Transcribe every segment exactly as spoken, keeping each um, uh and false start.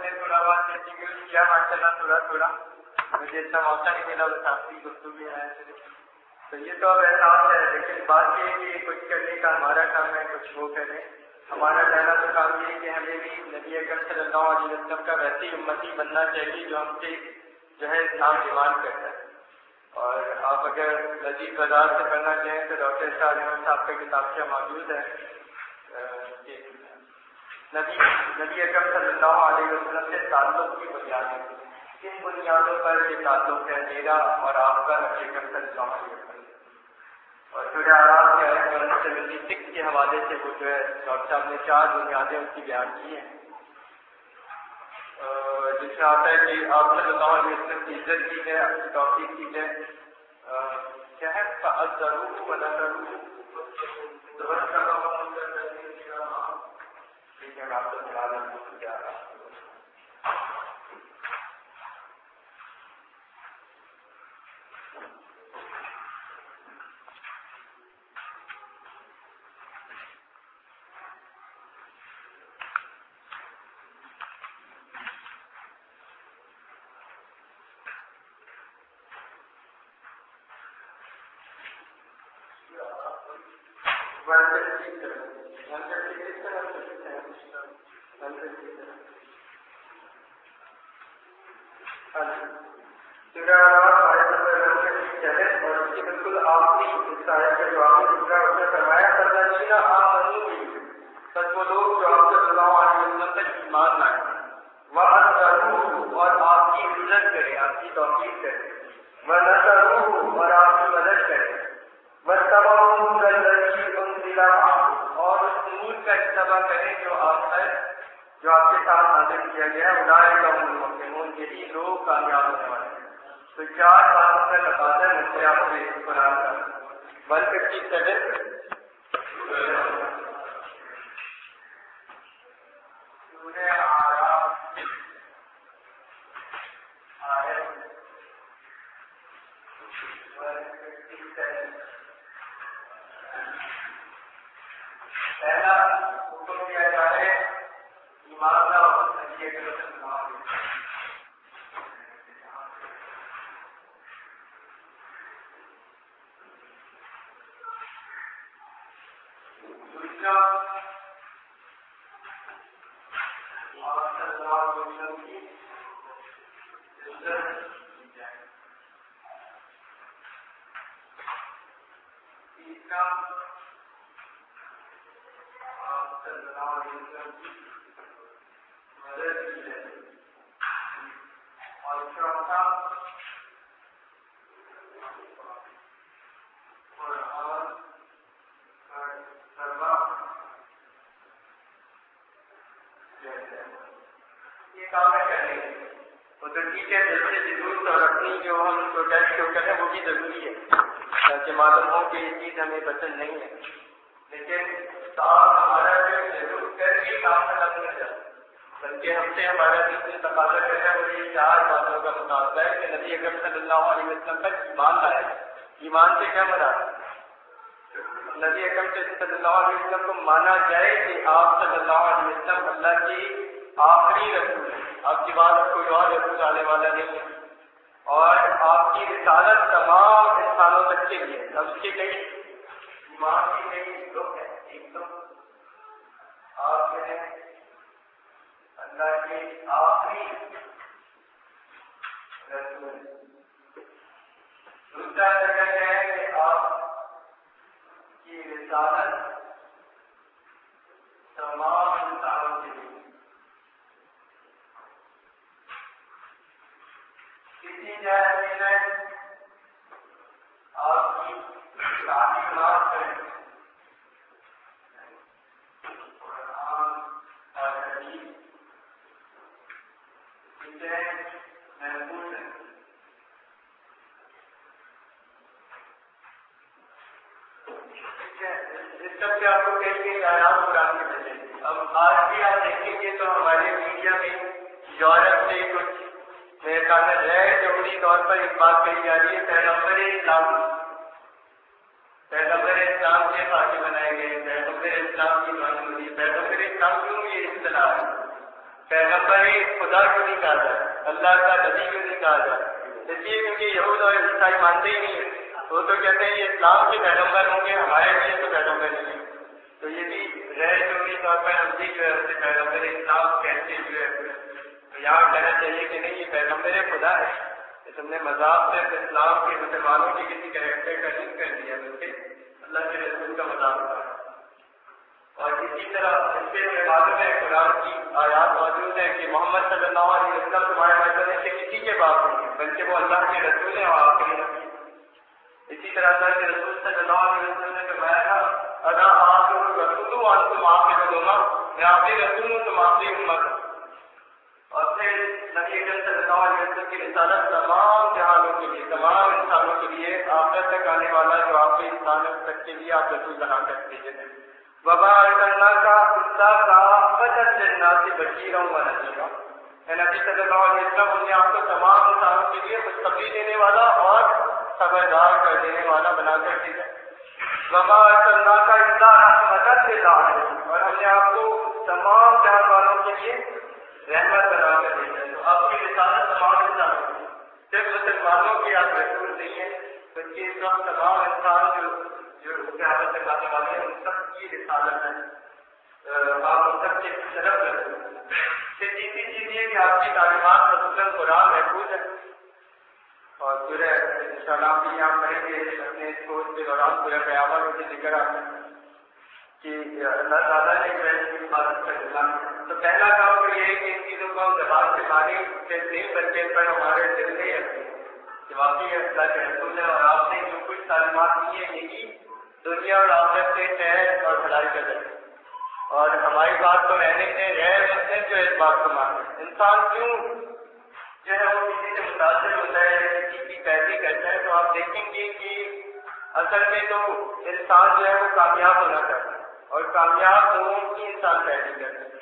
نے تھوڑا بہت کنٹینیوس کیا ماشاء اللہ تھوڑا تھوڑا. مجھے اتنا موقع نہیں ملا بس آپ کی گفتگو بھی آیا تو یہ تو اب ایسا ہے. لیکن بات یہ ہے کہ کچھ کرنے کا ہمارا کام ہے, کچھ وہ کریں. ہمارا پہلا تو کام یہ ہے کہ ہمیں بھی نبی اکرم صلی اللہ علیہ وسلم کا ویسے ہی امتی بننا چاہیے جو ہم سے جو ہے اسلام ڈیمانڈ کرتا ہے. اور آپ اگر لذیذ بازار سے پڑھنا چاہیں تو ڈاکٹر شاہ احمد صاحب کا کتابچہ موجود ہے. نبی نبی اکرم صلی اللہ علیہ وسلم سے تعلق کی بنیادیں, کن بنیادوں پر یہ تعلق ہے میرا اور آپ کا نبی اکرم صلی اللہ علیہ وسلم. اور سورہ اعراف کے آیت نمبر سیونٹی سکس کے حوالے سے وہ جو ہے ڈاکٹر صاحب نے چار بنیادیں اس کی بیان کی ہیں, جس میں آتا ہے کہ آپ صلی اللہ علیہ وسلم کی عزت کی جائے, آپ کی توفیق کی جائے. کیا ہے فَأَذَّرُوهُ وَنَذَرُوهُ ٹھیک ہے, آپ کو سوال کیا رہا بالکل آخری اس آیت کا جو آخری ٹکڑا اس نے فرمایا فَالَّذِينَ آمَنُوا بِهِ, بس وہ لوگ جو آپ صلی اللہ علیہ وسلم تک ایمان لائیں, وَأَذَّرُوهُ اور آپ کی عزت کریں, آپ کی توقیر کریں, وَنَصَرُوهُ اور آپ کی مدد کریں, وَاتَّبَعُوا النُّورَ الَّذِي أُنزِلَ مَعَهُ اور اس نور کا اتباع کریں جو آپ پر جو آپ کے ساتھ نازل کیا گیا ہے. اولئک هم المفلحون, یہی لوگ کامیاب ہونے والے ہیں. تو چار باتوں کا تقاضا ہے آپ سے قرآن کا. ون ففٹی سیون پہلا حکم دیا جا رہا ہے ایمان لاؤ نبی اکرم صلی اللہ علیہ وسلم. دوسرا آپ صلی اللہ علیہ وسلم کی عزت کی جائے. تیسرا آپ صلی اللہ علیہ وسلم کی مدد کی جائے. اور چوتھا قرآن کا تربا یہ کام ہے کرنے کے. وہ تو ٹھیک ہے جیسے ضرورت اور اپنی جو ہم پروٹیکٹ جو کریں وہ بھی ضروری ہے تاکہ معلوم ہو کہ یہ چیز ہمیں پسند نہیں ہے. لیکن صاحب ہمارا جو ضرور کر کے کام ختم نہیں جاتا بلکہ ہم سے ہمارا جس تقاضا کرنا ہے وہ یہ چار باتوں کا مطالبہ ہے کہ نبی اکرم صلی اللہ علیہ وسلم پر ایمان لایا. ایمان سے کیا مراد؟ نبی اکرم صلی اللہ علیہ وسلم کو مانا جائے کہ آپ صلی اللہ علیہ وسلم اللہ کی آخری رسول ہے, آپ کے بعد کوئی اور رسول آنے والا نہیں ہے, اور آپ کی رسالت تمام انسانوں تک کے لیے. اب اس کے کئی ایمان کے کئی لوگ ہیں. ایک تو آپ جو ہے اللہ کے آخری رسول. دوسرا جگہ ہے کہ آپ کی رسالت تمام انسانوں کے لیے. کسی جگہ میں آپ کی تعلیمات کریں قرآن اور حدیث اسے محفوظ ہے. اس سب سے آپ کو کہیں گے آیات قرآن کے بچے. اب آج بھی آپ دیکھیں گے تو ہمارے میڈیا میں یورپ سے کچھ میرے خیال میں غیر جمہوری طور پر ایک بات کہی جا رہی ہے پیغمبر اسلام پیغمبر اسلام کے خاطر بنائے گئے, پیغمبر اسلام کی معلوم ہوئی. پیغمبر اسلام کیوں یہ اصطلاح ہے؟ پیغمبر پیغمبر خدا کیوں نہیں کہا جائے, اللہ کا نبی کیوں نہیں کہا جائے؟ اس لیے کیونکہ یہود اور عیسائی مانتے ہی نہیں ہیں. وہ تو کہتے ہیں یہ اسلام کے پیغمبر ہوں گے, ہمارے لیے تو پیغمبر نہیں ہے. تو یہ بھی غیر ضروری طور پر ہم بھی جو ہے اسے پیغمبر اسلام کہتے جو ہے تو یہاں کہنا چاہیے کہ نہیں, یہ پیغمبر خدا ہے. تم نے مذاق سے اسلام کے مسلمانوں کے کسی کریکٹر کا نہیں کر دیا, بلکہ اللہ کے رسول کا مذاق تھا. اور اسی طرح اس سے معلوم ہے قرآن کی آیات موجود ہے کہ محمد صلی اللہ علیہ وسلم تمہارے مرتبے سے کسی کے باپ نہیں ہے, بلکہ وہ اللہ کے رسول ہیں اور آخری نبی. اسی طرح اللہ کے رسول صلی اللہ علیہ وسلم نے فرمایا تھا ادا آپ رسول اور تم آپ کے بدوما, میں آپ کے رسول ہوں تم آپ کی امت ہوں. اور پھر نبی اکرم صلی اللہ علیہ وسلم کی رسالت تمام جہانوں کے لیے, تمام انسانوں کے لیے, آخرت تک آنے والا جو آپ کے انسان تک کے لیے آپ رسول بنا کر بھیجے تھے. وما ارسلناک الا کافۃ للناس بشیرا ونذیرا. اے نبی صلی اللہ علیہ وسلم, ہم نے آپ کو تمام انسانوں کے لیے خوشخبری دینے والا اور خبردار کر دینے والا بنا کر بھیجا. وما ارسلناک الا رحمۃ للعالمین, اور ہم نے آپ کو تمام جہان والوں کے لیے رحمت بنا کر بھیجا. تو آپ کی رسالت تمام انسانوں کی, صرف مسلمانوں کی آپ رسول نہیں ہیں, بلکہ سب تمام انسان جو جو قیامت تک آنے والے ہیں ان سب کی رسالت ہے. آپ ان سب کے طرف رکھیں. پھر تیسری چیز یہ کہ آپ کی تعلیمات خصوصاً قرآن محفوظ ہے, اور پورے انشاءاللہ بھی یہاں پڑھیں گے اپنے اس کورس کے دوران پورے قیامت کے ذکر آتا ہے کہ اللہ تعالیٰ نے جو ہے اس کی حفاظت کرنا. تو پہلا کام تو یہ ہے کہ ان چیزوں کو ہم زبان سے مانیں, کہ دین بچے پر ہمارے دل میں رکھیں کہ واقعی اللہ کے رسول ہے, اور آپ نے جو کچھ تعلیمات دی ہیں یہی دنیا اور آخرت سے خیر اور بھلائی کا ذریعہ. اور ہماری بات تو رہنے سے غیر مسلم جو اس بات کو مانتے, انسان کیوں جو ہے وہ کسی سے متاثر ہوتا ہے, کسی کی پیروی کرتا ہے, تو آپ دیکھیں گے کہ اصل میں تو انسان جو ہے وہ کامیاب ہونا چاہتا ہے, اور کامیاب لوگوں کی انسان پیروی کرتا ہے.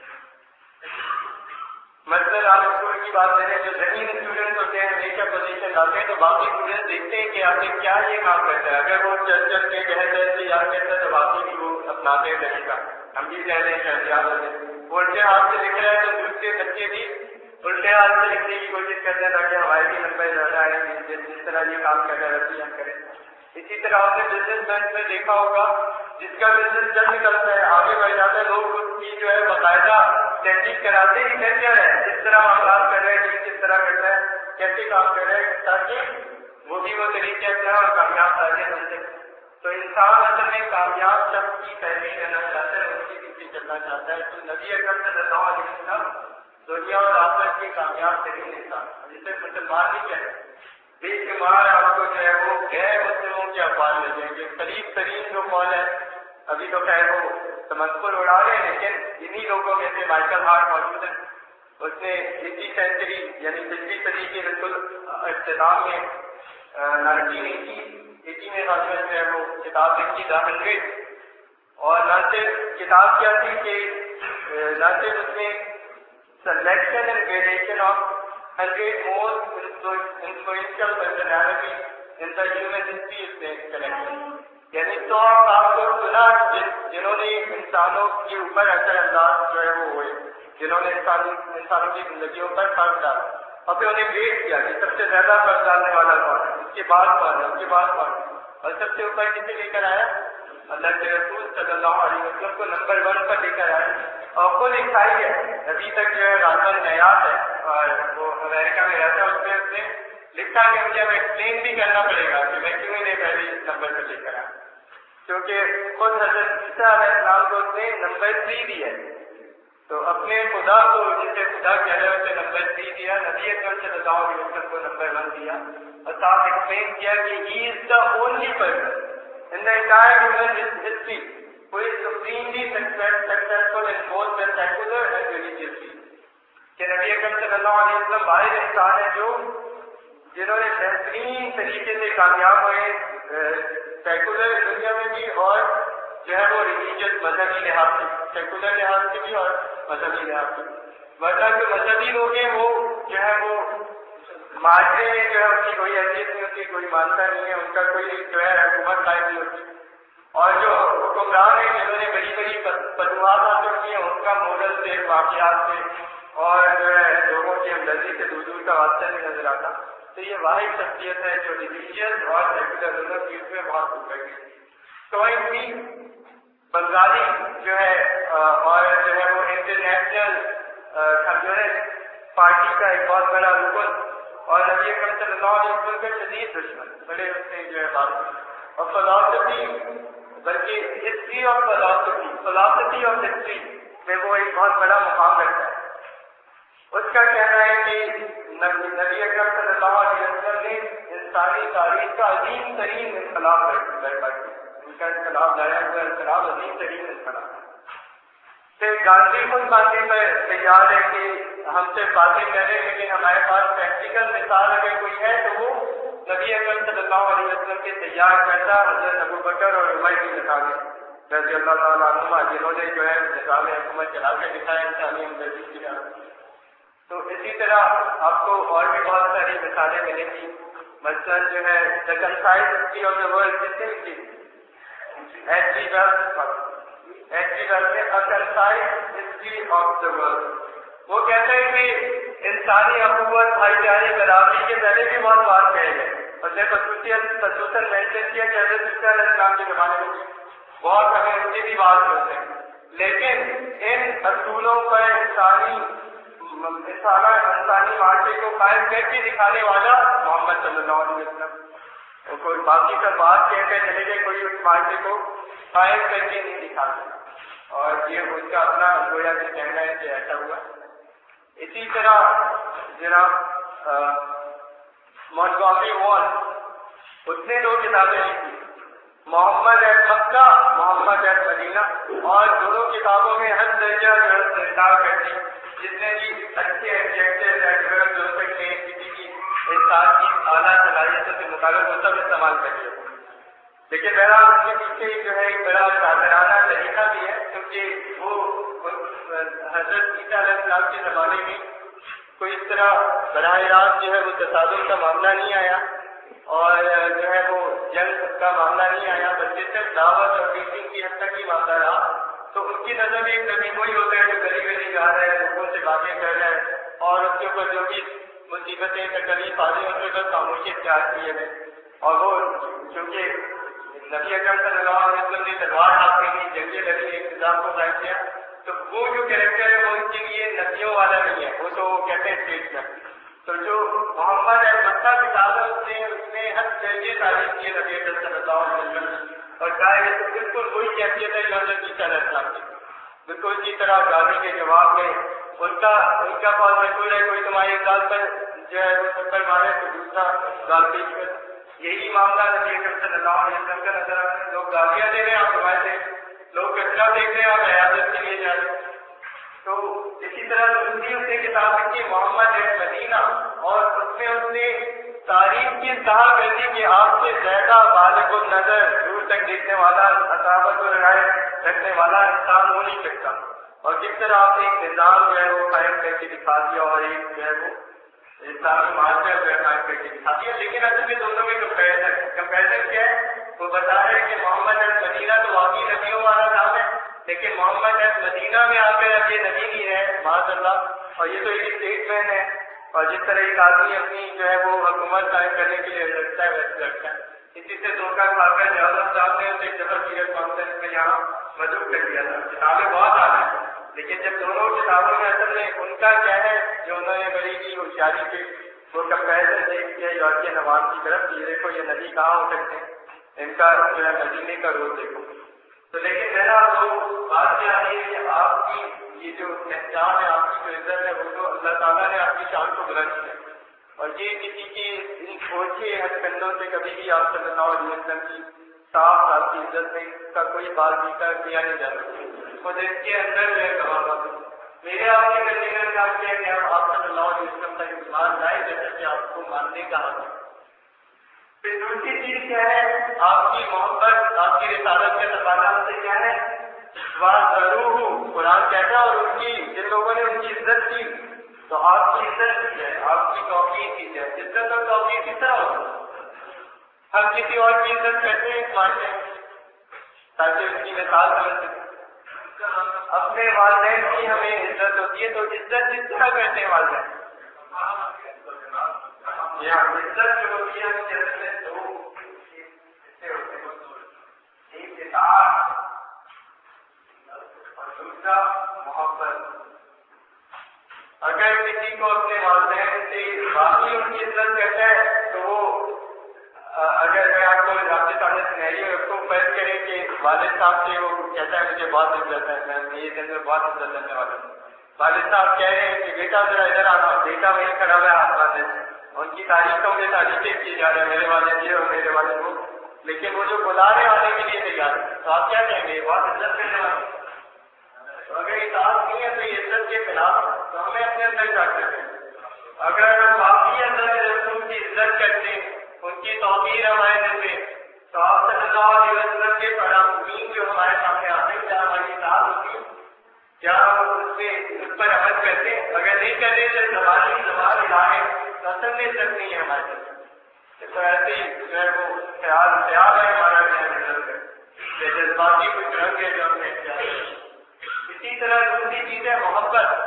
مثلاً آپ اسکول کی بات کریں, جو ذہین اسٹوڈنٹ ہوتے ہیں ہمیشہ پوزیشن لاتے ہیں, تو باقی اسٹوڈنٹ دیکھتے ہیں کہ آپ نے کیا یہ کام کرتا ہے. اگر وہ چل چل کے گہر گہر سے یاد کرتا ہے تو باقی بھی وہ اپناتے ہیں طریقہ, ہم بھی کہہ رہے ہیں یاد ہوتے ہیں. وہ الٹے ہاتھ سے لکھ رہا ہے تو دوسرے بچے بھی الٹے ہاتھ سے لکھنے کی کوشش کرتے ہیں تاکہ ہمارے بھی نمبر زیادہ آئیں, جس طرح یہ کام کر رہا ہے ویسے ہم کریں. اسی طرح آپ نے بزنس مین میں دیکھا ہوگا جس کا بزنس جب نکلتا ہے آگے بڑھ جاتا ہے, لوگ اس کی جو ہے باقاعدہ تحقیق کراتے ہی کر کیا رہے, جس طرح معاملات کر رہے ہیں, کس طرح کر رہے ہیں, کیسے کام کر رہے ہیں, تاکہ وہ بھی وہ طریقے اپنا اور کامیاب تاکہ بن سکے. تو انسان اصل میں کامیاب شخص کی پیروی کرنا چاہتا ہے, اس کی پیچھے چلنا چاہتا ہے. تو نبی اکرم صلی اللہ علیہ وسلم دنیا اور آخرت کے کامیاب ترین انسان, جسے مسلمان بھی کہتے ہیں. بے شمار آپ کو جو ہے وہ غیر مسلموں کے افعال مل جائیں گے. قریب ترین جو قول ہے, ابھی تو خیر وہ تمسکر اڑا رہے ہیں, لیکن انہی لوگوں میں سے مائیکل ہارٹ موجود ہے. اس نے اسی سینچری یعنی پچھلی صدی کے بالکل اختتام میں نائنٹین ایٹی ایٹی میں جو ہے وہ کتاب لکھی دا ہنڈریڈ. اور نہ صرف کتاب کیا تھی کہ نہ صرف اس میں selection and gradation of hundred most influential personality in the human history اس نے کلیکشن, یعنی سو آپ کو سنا جنہوں نے انسانوں کے اوپر اثر انداز جو ہے وہ ہوئے, جنہوں نے انسانوں کی زندگیوں پر فرق ڈالا, اور پھر انہیں ویٹ کیا کہ سب سے زیادہ فرق ڈالنے والا کون ہے, اس کے بعد کون ہے, اس کے بعد کون ہے, اور سب سے اوپر کسے لے کر آیا, اللہ کے رسول صلی اللہ علیہ وسلم کو نمبر ون پر لے کر آئے. اور خود عیسائی ہے, ابھی تک جو ہے رازن نیات ہے اور وہ امریکہ میں رہتا ہے, اس میں اس نے لکھا کہ مجھے اب ایکسپلین بھی کرنا پڑے گا کہ میں کیوں انہیں پہلے نمبر پر لے کر آیا, کیونکہ خود حضرت عیسیٰ علیہ السلام کو اس نے نمبر تھری دیا. تو اپنے خدا کو جسے خدا کہہ رہے اسے نمبر تھری دیا, نبی اکرم صلی اللہ علیہ وسلم کو نمبر ون دیا, اور صاحب ایکسپلین کیا کہ he is the only person in the entire human history who is supremely successful in both the secular and religious fields. کہ نبی اکرم صلی اللہ علیہ وسلم واحد انسان ہے جو جنہوں نے بہترین طریقے سے کامیاب ہوئے سیکولر دنیا میں بھی اور جو ہے وہ ریلیجیس مذہبی لحاظ سے, سیکولر لحاظ سے بھی اور مذہبی لحاظ سے. ورنہ جو مذہبی لوگ ہیں وہ جو ہے وہ معاشرے میں جو ہے ان کی کوئی حیثیت نہیں ہوتی, کوئی مانتا نہیں ہے, ان کا کوئی جو ہے حکومت قائم نہیں ہوتی. اور جو حکمران ہیں جنہوں نے بڑی بڑی فتوحات حاصل کی ہیں, ان کا ماڈل سے, واقعات سے اور جو ہمدردی سے دور دور کا واسطہ نہیں نظر آتا. تو یہ واحد شخصیت ہے جو ریلیجیس اور سیکولر دونوں چیز میں بہت خوب گئی. ٹوئنٹی بنگالی جو ہے اور جو ہے وہ انٹرنیشنل کمیونسٹ پارٹی کا ایک بہت بڑا رکن اور نبی اکرم صلی اللہ علیہ وسلم کا شدید دشمن بڑے اس نے جو ہے بات اور فلاسفی بلکہ ہسٹری اور فلاسفی فلاسفی اور ہسٹری میں وہ ایک بہت بڑا مقام رکھتا ہے. اس کا کہنا ہے کہ نبی اکرم صلی اللہ علیہ وسلم نے انسانی تاریخ کا عظیم ترین انقلاب برپا کیا. ان کا انقلاب لایا ہوا انقلاب عظیم ترین انقلاب ہے. پھر گاندھی خود باندھی پر تیار ہے کہ ہم سے باتیں کریں لیکن ہمارے پاس پریکٹیکل مثال اگر کوئی ہے تو وہ نبی اکرم صلی اللہ علیہ وسلم کے تیار کرتا حضرت ابو بکر اور عمر کی مثال ہے رضی اللہ تعالیٰ عنہما جنہوں نے جو ہے نظام حکومت چلا کے دکھایا انسانی ہمدردی کی جانب. تو اسی طرح آپ کو اور بھی بہت ساری مثالیں ملیں گی. مثلاً جو ہے the concise history of the world کس نے لکھی؟ H G Wells H G Wells نے the concise history of the world. وہ کہتے ہیں کہ انسانی اخوت بھائی چارے برابری کے پہلے بھی بہت بات کہے گئے اور نے خصوصیت خصوصاً مینشن کیا کہ حضرت عیسیٰ علیہ السلام کے زمانے میں بہت ہمیں ان کی بھی بات کرتے ہیں. لیکن ان اصولوں پر انسانی انسانی معاشرے کو قائم کر کے دکھانے والا محمد صلی اللہ علیہ وسلم. کوئی باقی کا بات کہہ کر چلے گئے کوئی اس معاشرے کو قائم کر کے نہیں دکھاتے اور یہ ان کا اپنا گویا سے کہنا ہے کہ ایسا ہوا. اسی طرح جناب مونٹگومری وال اس نے دو کتابیں لکھی محمد at Mecca Muhammad at Medina اور دونوں کتابوں میں ہر درجہ انکار کرتی جس نے بھی اچھے ایڈجیکٹیو ایڈورب جو سکتے ہیں کسی کی انسان کی اعلیٰ صلاحیتوں سے مطابق وہ سب استعمال کر لیا. لیکن بہرحال اس کے پیچھے جو ہے ایک بڑا شاعرانہ طریقہ بھی ہے کیونکہ وہ حضرت عیسیٰ علیہ السلام کے زمانے میں کوئی اس طرح براہ راست جو ہے وہ تصادم کا معاملہ نہیں آیا اور جو ہے وہ جنگ کا معاملہ نہیں آیا بلکہ صرف دعوت اور ٹیچنگ کی حد تک ہی معاملہ رہا. تو ان کی نظر میں ایک نبی وہی ہوتا ہے جو گلی گلی جا رہا ہے لوگوں سے باتیں کر رہا ہے اور اس کے اوپر جو بھی مصیبتیں تکلیف آ رہی ہیں اس کے اوپر خاموشی اختیار کیے ہیں. اور وہ چونکہ نبی اکرم صلی اللہ علیہ وسلم نے تلوار ہاتھ میں لی جنگیں لڑی انتظام کو قائم کیا تو وہ جو کیریکٹر ہے وہ ان کے لیے نبیوں والا نہیں ہے وہ تو کہتے ہیں اسٹیٹ میں. تو جو محمد مکہ کتاب ہے اس نے اس میں ہر درجے تعریف کی نبی اکرم صلی اللہ علیہ وسلم اور کہا یہ تو بالکل وہی کیفیت ہے جو حضرت عیسیٰ علیہ السلام کی. بالکل اسی طرح گاندھی کے جواب میں ان کا ان کا بہت مشہور ہے کوئی تمہاری گال پر جو ہے وہ چکر مارے تو دوسرا گال پیش کر. یہی معاملہ نبی اکرم صلی اللہ علیہ وسلم کا نظر آتا ہے. لوگ گالیاں دے رہے ہیں آپ ہمارے سے لوگ کچرا دیکھ رہے ہیں آپ عیادت کے لیے جا رہے ہیں. تو اسی طرح دوسری اس نے کتاب لکھی محمد ایٹ مدینہ اور اس میں اس نے تاریخ کی انتہا کر دی کہ آپ سے زیادہ بالغ النظر دور تک دیکھنے والا عصابت و رعایت رکھنے والا انسان ہو نہیں سکتا اور کس طرح آپ نے ایک نظام جو ہے وہ قائم کر کے دکھا دیا اور ایک جو ہے وہ اسلامی معاشرہ جو ہے قائم کر کے دکھا دیا. لیکن اصل میں دونوں میں کمپیریزن کمپیریزن کیا ہے وہ بتا رہے ہیں کہ محمد ایٹ مدینہ تو واقعی نبیوں والا نام ہے لیکن محمد ایٹ مدینہ میں آ کر اب یہ نبی نہیں ہے معاذ اللہ اور یہ تو ایک اسٹیٹ مین ہے اور جس طرح ایک آدمی اپنی جو ہے وہ حکومت قائم کرنے کے لیے لڑتا ہے ویسے لڑتا ہے. اسی سے دھوکہ کھا کر جواب صاحب نے اسے جبر پیریڈ کانفرنس میں یہاں مدعو کر دیا تھا. کتابیں بہت آ رہی ہیں لیکن جب دونوں کتابوں میں اصل میں ان کا کیا ہے جو انہوں نے بڑی کی ہوشیاری کی وہ کمپیریزن دیکھ کے یورپین عوام کی طرف یہ دیکھو یہ نبی کہاں ہو سکتے ہیں ان کا جو ہے مدینے کا رول دیکھو. تو لیکن میرا وہ بات یہ آئی ہے کہ آپ کی یہ جو پہچان ہے آپ کی جو عزت ہے وہ تو اللہ تعالیٰ نے آپ کی شان کو بلند کیا اور یہ کسی کی ان اوچھے ہتھ کنڈوں سے کبھی بھی آپ صلی اللہ علیہ وسلم کی صاف آپ کی عزت میں کا کوئی بات بھی کیا نہیں جا سکتی. خود اس کے اندر جو ہے گواہ میرے آپ کے کنٹینر کا کیا کہ آپ صلی اللہ علیہ وسلم کا ایمان لائے جیسے کہ آپ کو ماننے کا حق ہے. پھر دوسری چیز کیا ہے آپ کی محبت آپ کی رسالت کے تقاضا سے کیا ہے ضرور قرآن کہتا اور ان کی جن لوگوں نے ان کی عزت کی تو آپ کی عزت کی ہے آپ کی توقیر کی ہے. عزت اور توقیر کس طرح ہوگی ہم کسی اور کی عزت کرتے ہیں اس معاشرے تاکہ اس کی مثال سمجھ سکیں. اپنے والدین کی ہمیں عزت ہوتی ہے تو عزت کس طرح کرتے ہیں والدین یہاں عزت جو ہوتی ہے اس کے اندر میں دو حصے ہوتے ہیں، ایک اطاعت اور دوسرا محبت۔ اگر کسی کو اپنے والدین سے واقعی ان کی عزت کرتا ہے تو وہ اگر میں آپ کو رابطے سامنے سنہری اس کو فرض کریں کہ والد صاحب سے وہ کہتا ہے مجھے بہت عزت ہے، میں میرے دن میں بہت عزت کرنے والا ہوں، والد صاحب کہہ رہے ہیں کہ بیٹا ذرا ادھر آنا، بیٹا وہیں کھڑا ہوا ہے ہاتھ باندھے، ان کی تعریفوں میں تعریفیں کی جا رہے ہیں میرے والد یہ اور میرے والد وہ، لیکن وہ جو بلا رہے آنے کے لیے تیار ہے تو آپ کیا کہیں گے؟ بہت عزت کرنے والے۔ تو اگر اطاعت نہیں ہے تو یہ عزت کے خلاف ہے، تو ہمیں اپنے اندر کیا کرتے ہیں؟ اگر ہم واقعی اندر رسول کی عزت کرتے ہیں، ان کی توقیر ہمارے دل میں، تو آپ صلی اللہ علیہ وسلم کے فرامین جو ہمارے سامنے آتے ہیں کیا ہماری اطاعت ہوتی ہے؟ کیا ہم اس سے اس پر عمل کرتے ہیں؟ اگر نہیں کرتے تو زبانی زبان الہے اصل میں عزت نہیں ہے ہمارے دل، تو ایسے ہی جو ہے وہ خیال خیال ہے ہمارا عزت ہے، یہ جذباتی کچھ رنگ ہے جو ہم نے اختیار کیا۔ اسی طرح دوسری چیز ہے محبت،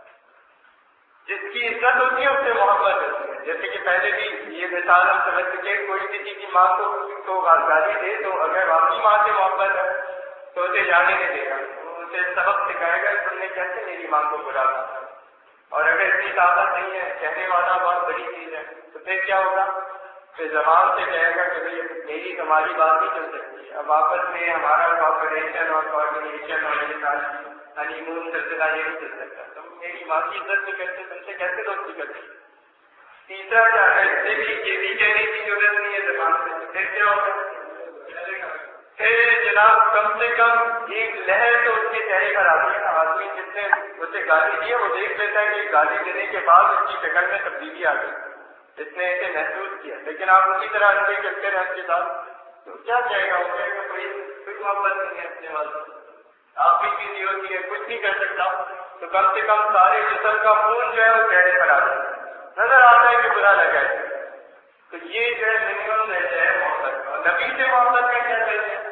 جس کی عزت ہوتی ہے اس سے محبت ہوتی ہے۔ جیسے کہ پہلے بھی یہ مثال ہم سمجھ سکے، کوئی کسی کی ماں کو کو گالی دے تو اگر واقعی ماں سے محبت ہے تو اسے جانے نہیں دے گا، اسے سبق سکھائے گا تم نے کیسے میری ماں کو برا کہا، اور اگر اتنی طاقت نہیں ہے، کہنے والا بہت بڑی چیز ہے، تو پھر کیا ہوگا؟ پھر زبان سے کہے گا کہ بھائی میری تمہاری بات نہیں چل سکتی، اب آپس میں ہمارا کوآپریشن اور کوآرڈینیشن اور یہ ساری ہنی مون سلسلہ یہ نہیں چل سکتا، تم میری ماں کی عزت نہیں کرتے، تم سے کیسے دوستی کرتے؟ تیسرا کیا ہے؟ اسے بھی یہ بھی کہنے کی ضرورت نہیں ہے زبان سے، پھر کیا ہوگا؟ پھر جناب کم سے کم ایک لہر تو اس کے چہرے پر آتی ہے نا، آدمی جس نے اسے گالی دی ہے وہ دیکھ لیتا ہے کہ گالی دینے کے بعد اس کی شکل میں تبدیلی آ گئی، اس نے اسے محسوس کیا، لیکن آپ اسی طرح اندر کرتے رہیں اس کے ساتھ تو کیا کہے گا؟ وہ کہے گا کوئی کوئی محبت نہیں ہے اپنے والے، آپ بھی کسی ہوتی ہے کچھ نہیں کر سکتا، تو کم سے کم سارے جسم کا خون جو ہے وہ چہرے پر آتا ہے، نظر آتا ہے کہ برا لگا ہے، تو یہ جو ہے منیمم رہتا ہے محبت کا۔ نبی سے محبت کا کیا کہتے ہیں؟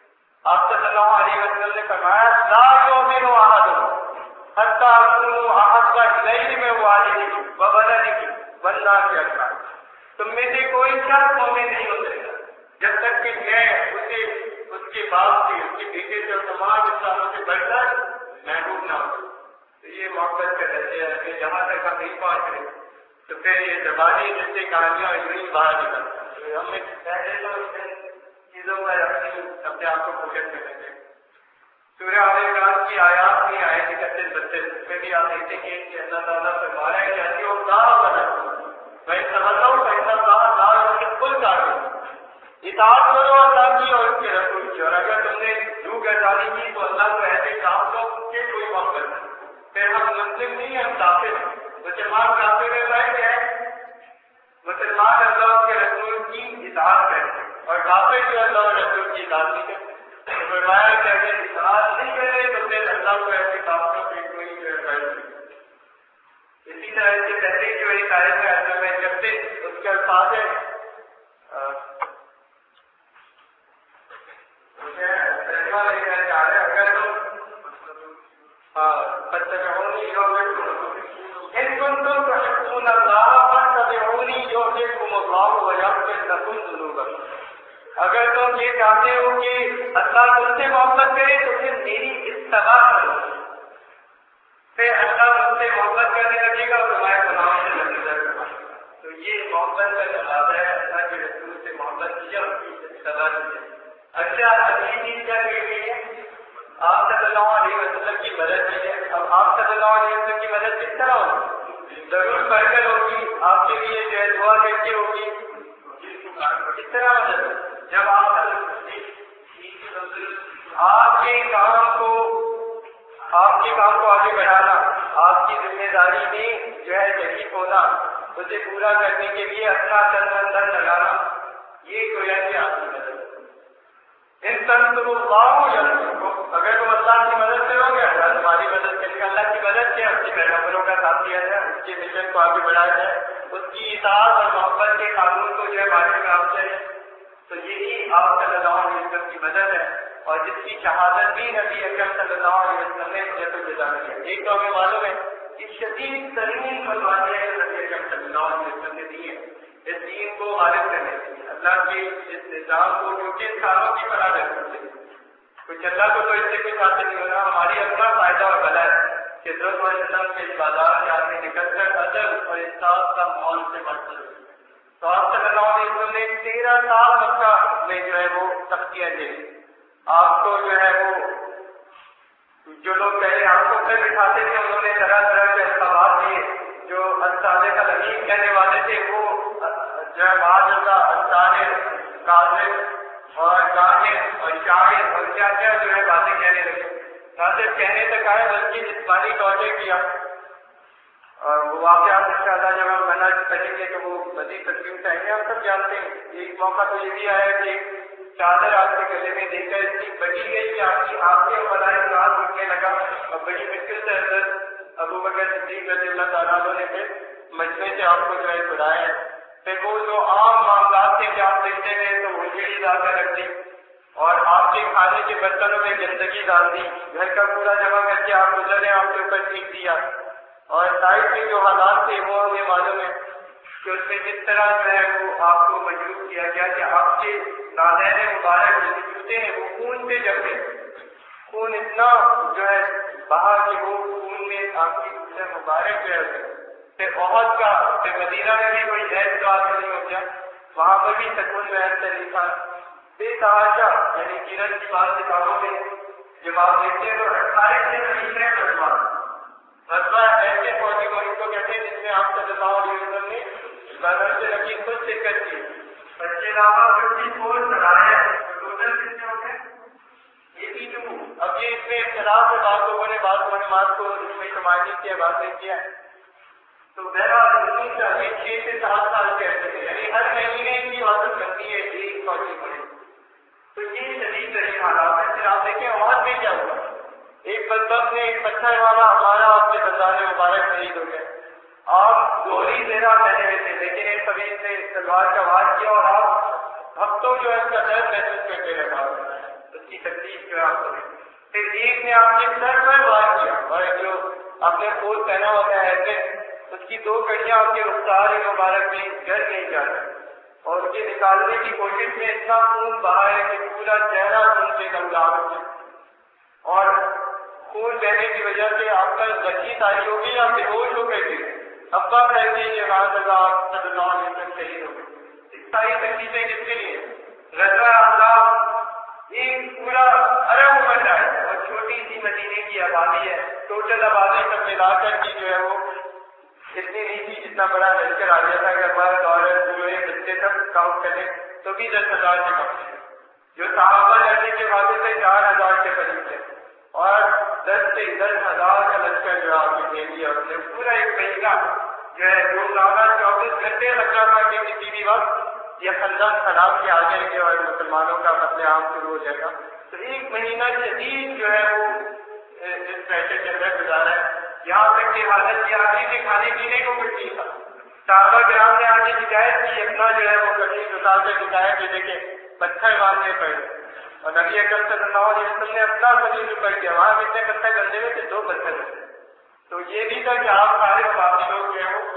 آپ صلی اللہ علیہ وسلم نے فرمایا لا یؤمن احدکم حتی اکون احب الیہ من والدہ وولدہ والناس اجمعین، تم میں سے کوئی شخص مومن نہیں ہو سکتا جب تک کہ میں اسے اس کے باپ سے، اس کے بیٹے سے اور تمام انسانوں سے بڑھ کر محبوب نہ ہو۔ تو یہ محبت کا درجہ ہے کہ جہاں تک ہم نہیں پہنچ رہے تو پھر یہ زبانی جس سے کہانیاں یوں ہی باہر نکلتا، ہم نے پہلے تو چیزوں پر اپنی اپنے آپ کو فوکس کرنے تھے۔ سورہ آل عمران کی آیات میں آئے اکتیس بتیس اس میں بھی آپ دیکھتے ہیں کہ اللہ تعالیٰ فرما رہا ہے کہ ایسی اللہ بنا میں سمجھتا ہوں کہ اللہ تعالیٰ کل کر اطاعت کرو اللہ کی اور اس کے رسول کی، اور اگر تم نے جو گردانی کی تو اللہ کو ایسے کام کرو کہ کوئی محبت نہیں۔ پھر ہم مسلم نہیں، ہم کافر ہیں۔ مسلمان کافر میں فرق ہے، مسلمان اللہ کے رسول کی اطاعت کرتے اور کافر جو اللہ اور رسول کی اطاعت نہیں کرتے۔ فرمایا کہ اگر اطاعت نہیں کرے تو پھر اللہ کو ایسے کافروں کی کوئی فرق نہیں۔ اسی طرح سے پہلے جو ایک آیت ہے جو میں جب سے اس کے الفاظ ہے اگر تم فتبعونی ان کنتم تحبون اللہ فاتبعونی یحببکم اللہ ویغفر لکم ذنوبکم، اگر تم یہ چاہتے ہو کہ اللہ تم سے محبت کرے تو پھر میری اتباع کرو، پھر اللہ تم سے محبت کرنے لگے گا اور تمہارے گناہوں سے درگزر کرے گا۔ تو یہ محبت کا تقاضا ہے، اللہ کے رسول سے محبت کیا اس کی اتباع کی۔ اچھا اگلی چیز کیا کہ گئی ہے؟ آپ صلی اللہ علیہ وسلم کی مدد کی ہے۔ اب آپ صلی اللہ علیہ وسلم کی مدد کس طرح ہوگی؟ ضرور پڑھ کر ہوگی، آپ کے لیے جو ہے دعا کر کے ہوگی، کس طرح مدد؟ جب آپ آپ کے کام کو آپ کے کام کو آگے بڑھانا، آپ کی ذمہ داری میں جو ہے شریک ہونا، اسے پورا کرنے کے لیے اپنا تن من دھن لگانا، یہ گویا کہ آپ کی مدد۔ ان تنصروا اللہ ینصرکم، اگر تم اللہ کی مدد کرو گے اللہ تمہاری مدد کرے گا۔ اللہ کی مدد کیا؟ اس کے پیغمبروں کا ساتھ دیا جائے، اس کے مشن کو آگے بڑھایا جائے، اس کی اطاعت اور محبت کے قانون کو جو ہے ماننے کا آپ چاہیے، تو یہی آپ صلی اللہ علیہ وسلم کی مدد ہے، اور جس کی شہادت بھی نبی اکرم صلی اللہ علیہ وسلم نے جد و جہد میں کی۔ ایک تو ہمیں معلوم ہے کہ شدید ترین قربانیاں نبی اکرم صلی اللہ علیہ وسلم نے دی ہیں، اس دین کو غالب کرنے کے لیے، اللہ کے اس نظام کو جو کہ انسانوں کی فلاح رکھنے کے لیے. کچھ اللہ کو تو اس سے کچھ حاصل نہیں ہو رہا، ہماری اپنا فائدہ اور بھلا ہے کہ ضرور وسلم کے بازار سے آدمی نکل کر ادب اور انصاف کا ماحول سے بڑھتے ہوئے تو آپ صلی اللہ علیہ وسلم نے تیرہ سال مکہ میں جو ہے وہ تختیاں دی. آپ کو جو ہے وہ جو لوگ پہلے آپ کو پھر بٹھاتے تھے انہوں نے طرح طرح کے القابات دیے. جو استاد کا لطیف کہنے والے تھے وہ جو ہے بعض اللہ استاد قاضر اور کاہن اور شاعر اور کیا کیا جو ہے باتیں کہنے لگے. نہ صرف کہنے تک آئے بلکہ جسمانی طور پہ کیا. اور وہ واقعات ان شاء اللہ جب ہم بنا کریں گے تو وہ مزید تصویر چاہیں گے. ہم سب جانتے ہیں ایک موقع تو یہ بھی آیا کہ چادر آپ کے گلے میں دے کر اتنی بچی گئی کہ آپ کی آپ کے بلائے رات اٹھنے لگا اور بڑی مشکل سے اندر ابو بکر صدیق رضی اللہ تعالیٰ نے پھر مجمع سے آپ کو جو ہے چھڑایا ہے. پھر وہ جو عام معاملات تھے کہ آپ دیکھتے ہیں تو اجڑی لا کر رکھ دی اور آپ کے کھانے کے برتنوں میں گندگی ڈال دی. گھر کا پورا جمع کر کے آپ گزرے آپ کے اوپر پھینک دیا. اور سائڈ میں جو حالات تھے وہ ہمیں معلوم ہے کہ اس میں جس طرح جو ہے وہ آپ کو مجبور کیا گیا کہ آپ کے نادین مبارک جو جوتے ہیں وہ خون سے جمے. خون اتنا جو ہے بہا کہ وہ خون میں آپ کی جوتے مبارک جو ہے. پھر احد کا پھر مدینہ میں بھی کوئی ایس کا نہیں ہو گیا، وہاں پر بھی سکون محل سے نہیں تھا. بے تحاشا یعنی کرن کی بات کتابوں میں جب آپ دیکھتے ہیں تو اٹھائیس سے مہینے رضوا رضوا ایسے فوجی ملک کو کہتے ہیں جس میں آپ صلی اللہ علیہ وسلم نے بدر سے لگی خود شرکت کی. اس کے علاوہ ففٹی فور سرائے ٹوٹل کتنے ہوتے ہیں ایٹی ٹو. اب یہ اس میں اختلاف ہے، بعض لوگوں نے بعض معلومات کو اس میں شمار نہیں کیا، بات نہیں کیا. تو بہرحال چھ سے سات سال کے عرصے تھے، یعنی ہر مہینے کی عادت بنتی ہے ایک فوجی ملک. تو یہ شدید ترین حالات ہیں. پھر آپ دیکھیں اور میں کیا ہوا، ایک بدبخت نے ایک پتھر والا ہمارا آپ کے بندار مبارک شہید ہو گئے. آپ گولی زیرہ پہنے ہوئے تھے لیکن ایک طبیب نے تلوار کا وار کیا اور آپ ہفتوں جو ہے اس کا درد محسوس کرتے رہا، اس کی تکلیف جو ہے آپ کو. پھر ایک نے آپ کے سر پر وار کیا اور جو آپ نے کوٹ پہنا ہوتا ہے ایسے اس کی دو کڑیاں آپ کے رخسار مبارک میں گر نہیں جاتی اور اسے نکالنے کی کوشش میں اتنا خون بہا ہے کہ پورا چہرہ خون سے گمگار ہو گیا. اور خون بہنے کی وجہ سے آپ کا غچی تاری ہو گئی، آپ بے ہوش ہو گئے تھے. ابا کہتے ہیں کہ رات اللہ آپ صلی اللہ علیہ وسلم شہید ہو گئے. اس ساری تکلیفیں کس کے لیے؟ رضا اللہ ایک پورا عرب بن رہا ہے اور چھوٹی سی مدینے کی آبادی ہے. ٹوٹل آبادی سب ملا کر کی جو ہے وہ اتنی نہیں تھی جتنا بڑا لشکر آ گیا تھا کہ مرد عورت بوڑھے بچے سب کاؤنٹ کریں تو بھی دس ہزار سے کم تھے. جو صحابہ لڑنے کے بعد سے چار ہزار کے قریب تھے اور دس سے دس ہزار کا لشکر جو آپ نے دے دیا. اس نے پورا ایک مہینہ جو ہے روزانہ چوبیس گھنٹے لگ رہا تھا کہ کسی بھی وقت یہ خندق خراب کے آ جائیں گے اور مسلمانوں کا قتل عام شروع ہو جائے گا. تو ایک مہینہ شدید جو ہے وہ اس پیسے کے اندر گزارا ہے. یہاں تک کہ حالت یہ آتی کہ کھانے پینے کو کچھ نہیں تھا. صحابہ کرام نے آگے شکایت کی، اپنا جو ہے وہ کبھی مثال سے شکایت کی دیکھیں پتھر مارنے پڑے اور نبی اکرم صلی اللہ علیہ وسلم نے اپنا سبھی کر دیا. وہاں کتنے پتھر گندے ہوئے تھے؟ دو پتھر ہوتے. تو یہ بھی تھا کہ آپ سارے باقی لوگ جو ہیں وہ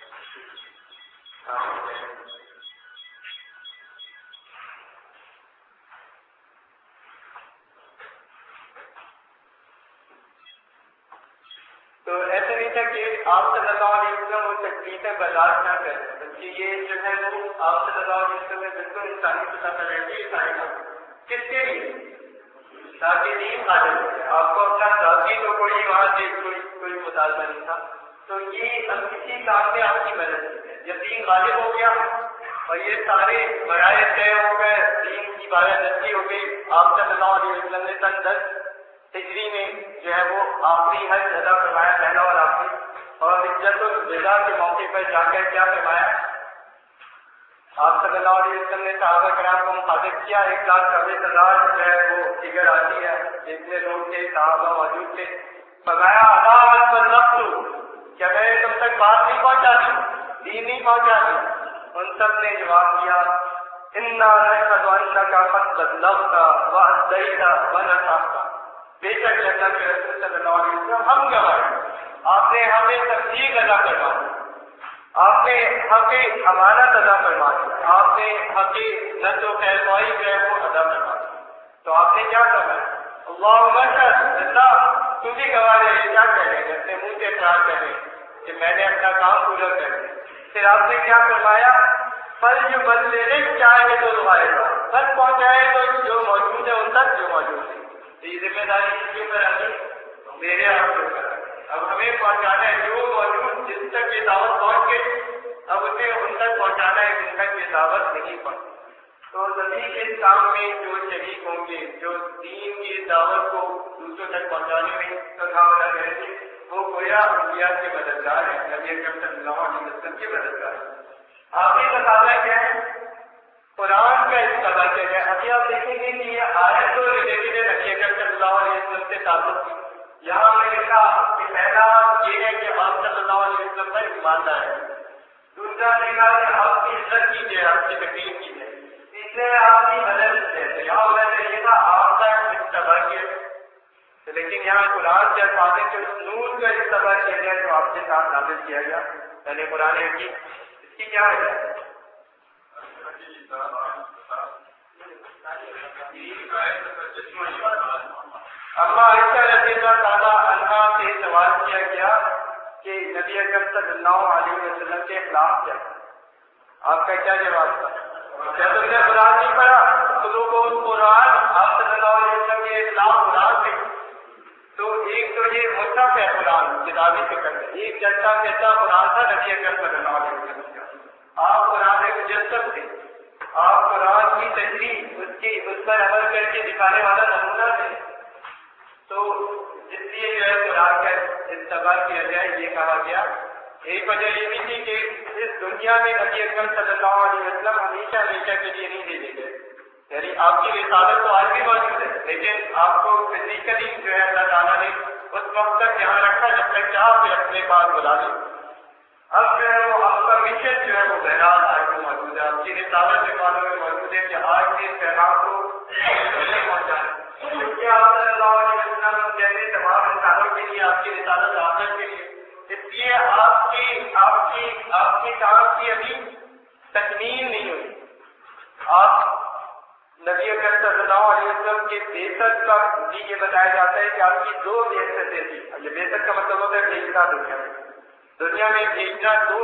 تو ایسے نہیں تھا کہ آپ صلی اللہ علیہ وسلم وہ تکلیفیں برداشت نہ کریں، بلکہ یہ جو ہے وہ آپ صلی اللہ علیہ وسلم میں بالکل انسانی سطح پر رہتی ہے. سائنس کس کے لیے؟ تاکہ دین حاضر ہو جائے. آپ کو اپنا ذاتی تو کوئی وہاں سے کوئی کوئی مطالبہ نہیں تھا. تو یہ اب کسی کام میں آپ کی مدد ہے. جب دین غالب ہو گیا اور یہ سارے مرائے طے ہو گئے، دین کی بارہ دستی ہو گئی، آپ صلی اللہ علیہ وسلم نے سن دس ہجری میں جو ہے وہ آخری حج ادا فرمایا، پہلا اور آخری. اور حجۃ الوداع کے موقع پر جا کر کیا فرمایا؟ آپ صلی اللہ علیہ وسلم نے صحابہ کرام کو مخاطب کیا. ایک لاکھ چوبیس ہزار جو ہے وہ فگر آتی ہے جتنے لوگ تھے صحابہ موجود تھے. فرمایا عداوت پر نفس، کیا میں نے تم تک بات نہیں پہنچا دی، دین نہیں پہنچا دی؟ ان سب نے جواب دیا انا نشهد انک قد بلغت وادیت ونصحت. بے شک اللہ کے رسول صلی اللہ علیہ وسلم ہم گواہ ہیں، آپ نے ہمیں تبلیغ ادا کروائی، آپ نے حق امانت ادا فرما دیا، آپ نے حق نظر و خیرخواہی جو ہے وہ ادا فرما دیا، تو آپ نے کیا کرنا ہے؟ اللہ اللہ تجھے گواہ ہے، کیا کہہ گے اپنے منہ سے اقرار کریں کہ میں نے اپنا کام پورا کر دیا۔ پھر آپ نے کیا فرمایا؟ پل جو بدلے چاہے تو روائے گا، پل پہنچائے تو جو موجود ہے ان تک جو موجود ہے، یہ ذمہ داری کس کے اوپر آئی؟ میرے آپ کے اوپر۔ اب ہمیں پہنچانا ہے جو موجود جن تک یہ دعوت پہنچ گئی، اب اسے ان تک پہنچانا ہے جن تک یہ دعوت نہیں پہنچی۔ تو نبی کے کام میں جو شریک ہوں گے، جو دین کی دعوت کو دوسروں تک پہنچانے میں کام ادا کریں گے، وہ گویا انبیاء کے مددگار ہیں، نبی اکرم صلی اللہ علیہ وسلم کے مددگار ہیں۔ آخری مقابلہ کیا ہے؟ قرآن کا استعمال کیا گیا۔ ابھی آپ دیکھیں گے کہ یہ آیت تو ریلیٹڈ ہے نبی اکرم صلی اللہ علیہ وسلم سے تعلق کی۔ یہاں میں نے لکھا کہ پہلا یہ ہے کہ آپ صلی اللہ علیہ وسلم پر ایماندار ہے، دوسرا لکھا کہ آپ کی عزت کیجیے، آپ کی تقریم کیجیے، تیسرے آپ کی مدد کیجیے۔ یہاں ہونا چاہیے تھا آپ کا استعمال کیا، لیکن یہاں قرآن کے الفاظ کے اس نور کا استعمال کیا گیا جو آپ کے ساتھ نازل کیا گیا، یعنی قرآن حکیم۔ اس کی کیا وجہ ہے؟ اما عائشہ رضی اللہ تعالیٰ عنہا سے سوال کیا گیا کہ نبی اکرم صلی اللہ علیہ وسلم کے اخلاق کیا؟ آپ کا کیا جواب تھا؟ کیا تم نے قرآن نہیں پڑھا؟ خلوق قرآن، آپ صلی اللہ علیہ وسلم کے اخلاق قرآن میں۔ تو ایک تو یہ مصحف ہے قرآن کتابی فکر میں، ایک جلسہ کہتا قرآن تھا نبی اکرم صلی اللہ علیہ وسلم کا۔ آپ قرآن میں مجسم تھے، آپ قرآن کی تشریح اس کی اس پر عمل کر کے دکھانے والا نمونہ تھے۔ تو اس لیے جو ہے قرآن کا استعمال کیا جائے یہ کہا گیا۔ ایک وجہ یہ بھی تھی کہ اس دنیا میں نبی اکرم صلی اللہ علیہ وسلم ہمیشہ ہمیشہ کے لیے نہیں بھیجے گئے، یعنی آپ کی رسالت تو آج بھی موجود ہے، لیکن آپ کو فزیکلی جو ہے اللہ تعالیٰ نے اس وقت تک یہاں رکھا جب تک کہ آپ اپنے پاس بلا لیں۔ اب جو ہے وہ آپ کا مشن جو ہے وہ بہرحال آج بھی موجود ہے، آپ کی رسالت کے بارے میں موجود ہے کہ آج کے پیغام کو پہنچائیں، کیونکہ آپ صلی اللہ علیہ وسلم جیسے تمام انسانوں کے لیے آپ کی رسالت آخرت کے لیے، اس لیے آپ کی آپ کی آپ کی کام کی ابھی تکمیل نہیں ہوئی۔ آپ نبی اکرم صلی اللہ علیہ وسلم کے بعثت کا بھی یہ بتایا جاتا ہے کہ آپ کی دو بعثتیں تھیں۔ یہ بعثت کا مطلب ہوتا ہے بھیجنا دنیا میں، دنیا میں بھیجنا دو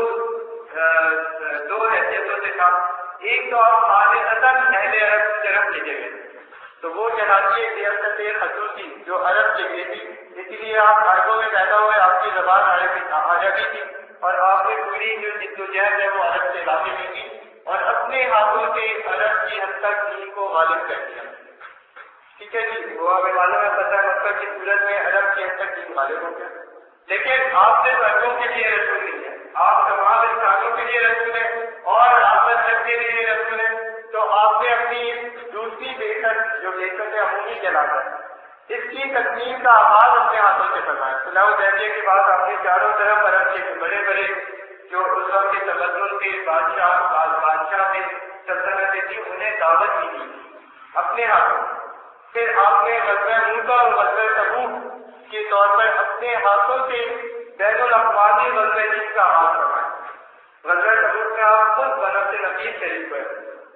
دو حیثیتوں سے تھا۔ ایک تو آپ خالصتاً اہل عرب کی طرف بھیجے گئے، تو وہ کہلاتی ہے ریاست خصوصی جو عرب کے لیے تھی، اسی لیے آپ عربوں میں پیدا ہوئے، آپ کی زبان عربی عربی تھی اور آپ کی پوری جو جدوجہد ہے وہ عرب کے علاقے میں تھی، اور اپنے ہاتھوں سے عرب کی حد تک دین کو غالب کر دیا۔ ٹھیک ہے جی، وہ ہمیں معلوم ہے، پتہ ہے مکہ کی صورت میں عرب کی حد تک دین غالب ہو گیا، لیکن آپ صرف عربوں کے لیے رسول نہیں ہے، آپ تمام انسانوں کے لیے رسول ہیں اور آخرت تک کے لیے رسول ہیں۔ تو آپ نے اپنی دوسری بعثت جو بعثت عمومی کہلاتا ہے، اس کی تکمیل کا آغاز اپنے ہاتھوں سے فرمایا۔ صلح الحدیبیہ کے بعد آپ نے چاروں طرف عرب کے بڑے بڑے جو اس وقت کے تمدن کے بادشاہ بادشاہ میں سلطنتیں تھیں انہیں دعوت کی تھی اپنے ہاتھوں۔ پھر آپ نے غزوہ موسیٰ اور غزوہ تبوک کے طور پر اپنے ہاتھوں سے بین الاقوامی غزوہ جنگ کا آغاز فرمایا۔ غزوہ تبوک میں آپ خود بنفس نفیس شریک ہوئے،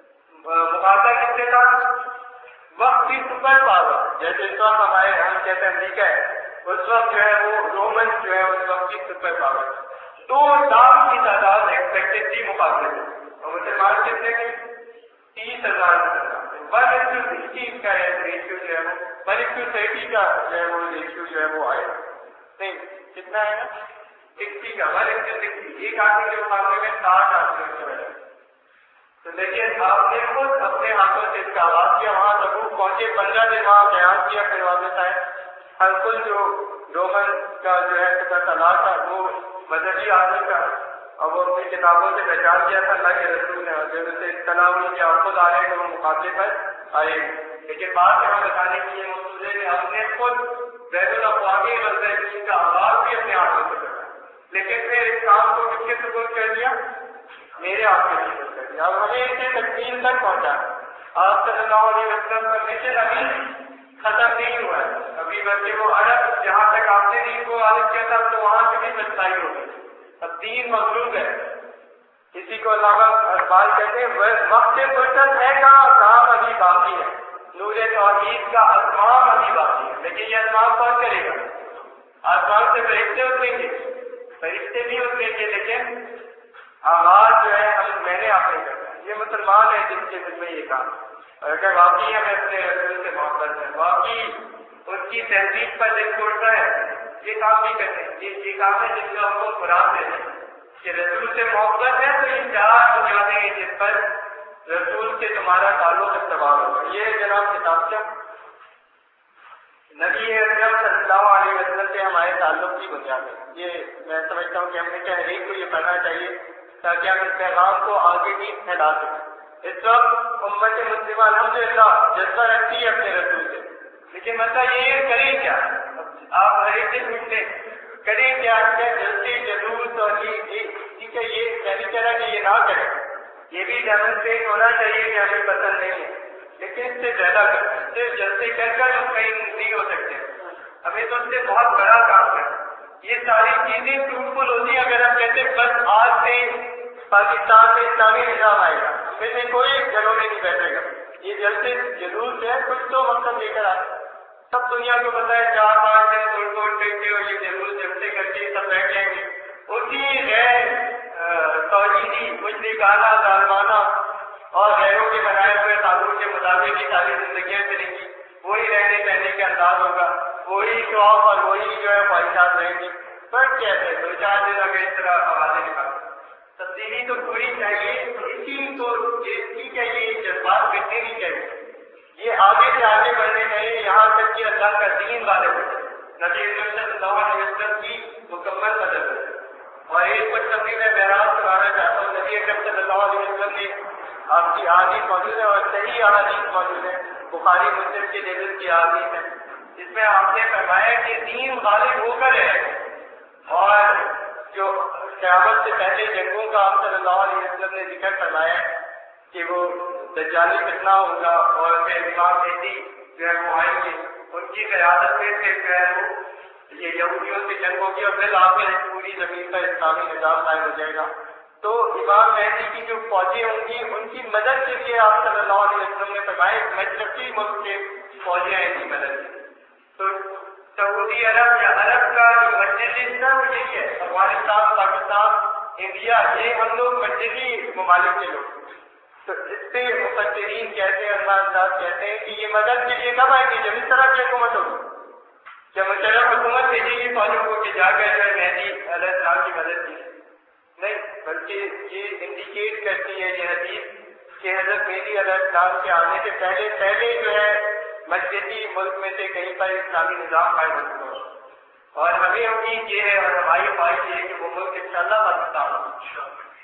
مقابلہ کس سے تھا؟ وقت کی سپر پاور، جیسے اس وقت ہمارے ہم جیسے امریکہ ہے، اس وقت جو ہے وہ رومن جو ہے اس وقت کی سپر پاور، دو لاکھ کی تعداد ایکسپیکٹڈ تھی مقابلے میں، اور مسلمان کتنے کے؟ تیس ہزار ون انٹو سکسٹی کا ریشیو جو ہے وہ ون انٹو تھرٹی کا جو ہے وہ ریشیو جو ہے وہ آئے گا، نہیں کتنا ہے نا سکسٹی کا، ون انٹو سکسٹی، ایک آدمی کے مقابلے میں ساٹھ آدمی کے بیٹھے۔ تو لیکن آپ نے خود اپنے ہاتھوں سے اس کا آغاز کیا، وہاں تبوک پہنچے، پندرہ دن وہاں قیام کیا، پھر واپس آئے۔ ہر کل جو رومن کا جو ہے سلاح تھا وہ مذہبی آدمی کا، اور وہ اپنی کتابوں سے پہچان کیا تھا اللہ کے رسول نے، اور جب اسے اطلاع ہوئی کہ آپ خود آ رہے ہیں تو وہ مقابلے پر آئے، لیکن بات یہاں بتانے کے لیے منصوبے نے آپ نے خود بین الاقوامی مذہبی کا آغاز بھی اپنے ہاتھوں سے کرا، لیکن پھر اس کام کو کس کے سپرد کر دیا؟ میرے آپ کے لیے کر دیا۔ اب ہمیں اسے تکمیل تک پہنچانا، آپ صلی اللہ علیہ وسلم کا مشن ابھی ختم نہیں ہوا ہے، ابھی بلکہ وہ عرب جہاں تک آپ نے دین کو غالب کیا تھا تو وہاں سے بھی سچائی ہو گئی، اب دین مغلوب ہے، کسی کو علامہ اقبال کہتے ہیں وقت فرصت ہے کہاں، کام ابھی باقی ہے، نور توحید کا اتمام ابھی باقی ہے، لیکن یہ اتمام کون کرے گا؟ آسمان سے فرشتے اتریں گے، فرشتے بھی اتریں گے، لیکن آواز جو ہے ہم میں نے آپ نے کرنا ہے۔ یہ مسلمان ہے جن کے دل میں یہ کام، اور اگر واقعی ہمیں اپنے رسول سے محبت ہے، واقعی اس کی تہذیب پر دل چھوڑتا ہے، یہ کام بھی کرتے ہیں۔ یہ یہ کام ہے جن کا ہم کو خوراک دیتے ہیں کہ رسول سے محبت ہے تو یہ چار بنیادیں ہیں جس پر رسول سے تمہارا تعلق استوار ہوگا۔ یہ جناب کتاب کیا نبی اکرم صلی اللہ علیہ وسلم سے ہمارے تعلق کی بنیاد ہے۔ یہ میں سمجھتا ہوں کہ ہم نے تحریک کو یہ پڑھنا چاہیے تاکہ ہم اس پیغام کو آگے بھی پھیلا سکیں۔ اس وقت امت مسلمہ الحمدللہ جذبہ رکھتی ہے اپنے رسول سے، لیکن مسئلہ یہ ہے کریں کیا؟ آپ ہر ایک دن پوچھتے کریں کیا؟ جلدی جلوس اور ٹھیک ہے، یہ پہلی طرح کہ یہ نہ کریں، یہ بھی ڈیمونسٹریٹ ہونا چاہیے کہ ہمیں پسند نہیں ہے، لیکن اس سے زیادہ کریں، اس سے جلدی کر کر ہم کہیں نہیں ہو سکتے، ہمیں تو اس سے بہت بڑا کام ہے۔ یہ ساری چیزیں فروٹفل ہوتی ہیں اگر ہم کہتے بس آج سے پاکستان میں اسلامی نظام آئے گا، میں سے کوئی گھروں میں نہیں بیٹھے گا، یہ جلدی جلوس ہے کچھ تو مقصد لے کر آئے، سب دنیا کو پتا ہے چار پانچ دن چھوڑ چھوڑ کے اور یہ جلوس جلسے کر کے سب بیٹھ جائیں گے، اسی غیر توحیدی مشرکانہ ظالمانہ اور غیروں کے بنائے ہوئے قانون کے مطابق یہ ساری زندگیاں چلیں گی، وہی رہنے سہنے کا انداز ہوگا، وہی شوق اور وہی جو ہے خواہشات رہیں گی۔ فرق کیسے دو چار دن اگر اس طرح آوازیں نکالیں، تبدیلی تو پوری چاہیے، اسی کو ٹھیک ہے یہ جذبات مٹنے نہیں چاہیے، یہ آگے سے آگے بڑھنے چاہیے یہاں تک کہ اللہ کا دین غالب ہو جائے، نبی اکرم صلی اللہ علیہ وسلم کی مکمل مدد ہے۔ اور ایک بات تفصیل میں بہرحال سنانا چاہتا ہوں، نبی اکرم صلی اللہ علیہ وسلم نے آپ کی احادیث موجود ہے اور صحیح احادیث موجود ہے، بخاری مسلم کے لیول کی احادیث ہے، جس میں آپ نے فرمایا کہ دین غالب ہو کر ہے، اور جو قیامت سے پہلے جنگوں کا آپ صلی اللہ علیہ وسلم نے ذکر فرمایا کہ وہ دجالی فتنہ ہوگا اور پھر امام مہدی جو ہے وہ آئیں گے، ان کی قیادت میں پھر جو ہے وہ یہ یہودیوں سے جنگ ہوگی اور پھر آپ میں پوری زمین پر اسلامی نظام قائم ہو جائے گا۔ تو امام مہدی کی جو فوجیں ہوں گی ان کی مدد کے لیے آپ صلی اللہ علیہ وسلم نے فرمایا مشرقی ملک کے فوجیں ہیں ان کی مدد کے لیے۔ تو سعودی عرب یا عرب کا جو مشرقی نا وہ یہی ہے، افغانستان، پاکستان، انڈیا، یہ ہم لوگ مشرقی ممالک کے لوگ، تو اس سے مفسرین کہتے ہیں، اللہ انداز کہتے ہیں کہ یہ مدد کے لیے کب آئیں گے؟ جب اس طرح کی حکومت ہوگی، جب مشرف حکومت بھیجے گی فوجوں کو کہ جا کر جو ہے مہدی علیہ السلام کی مدد کی نہیں، بلکہ یہ انڈیکیٹ کرتی ہے یہ حدیث کہ حضرت مہدی علیہ السلام کے آنے سے پہلے پہلے جو ہے مشرقی ملک میں سے کہیں پر اسلامی نظام قائم ہو چکا ہو، اور ہمیں امید یہ ہے اور ہماری خواہش یہ ہے کہ وہ ملک انشاءاللہ پاکستان ہو،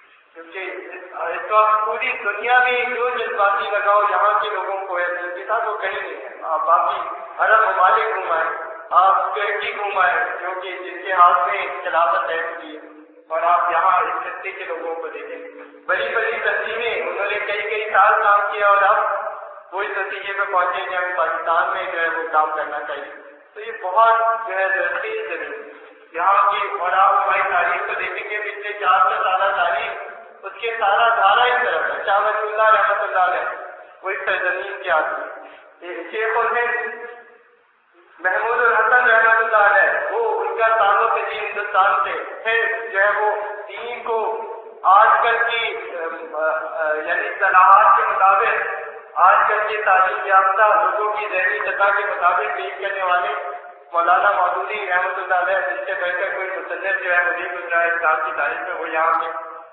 کیونکہ اس وقت پوری دنیا میں جو جذباتی لگاؤ یہاں کے لوگوں کو ہے ان کے ساتھ وہ کہیں نہیں ہے۔ آپ باقی عرب ممالک گھومائیں، آپ ترکی گھومائیں جو کہ جس کے ہاتھ میں خلافت ہے ہوتی ہے، اور آپ یہاں اس خطے کے لوگوں کو دیکھیں، بڑی بڑی تنظیمیں انہوں نے کئی کئی سال کام کیا اور اب وہ اس نتیجے پہ پہنچے کہ ہمیں پاکستان میں جو ہے وہ کام کرنا چاہیے۔ تو یہ بہت جو ہے ضروری زمین یہاں کی، اور آپ ہماری تاریخ کو دیکھیں گے پچھلے چار سو سالہ تاریخ اس کے سارا دھارا اس طرف ہے۔ شاہ ولی اللہ رحمۃ اللہ علیہ وہ اس سرزمین کے آدمی، شیخ الہند محمود الحسن رحمۃ اللہ علیہ وہ ان کا تعلق ہے ہندوستان سے، پھر جو ہے وہ دین کو آج کل کی یعنی اصطلاحات کے مطابق آج کل کے تعلیم یافتہ لوگوں کی ذہنی سطح کے مطابق پیش کرنے والے مولانا مودودی رحمۃ اللہ علیہ، جس سے بہتر کوئی مصنف جو ہے وہ نہیں گزرا ہے اسلام کی تاریخ میں، وہ یہاں سے،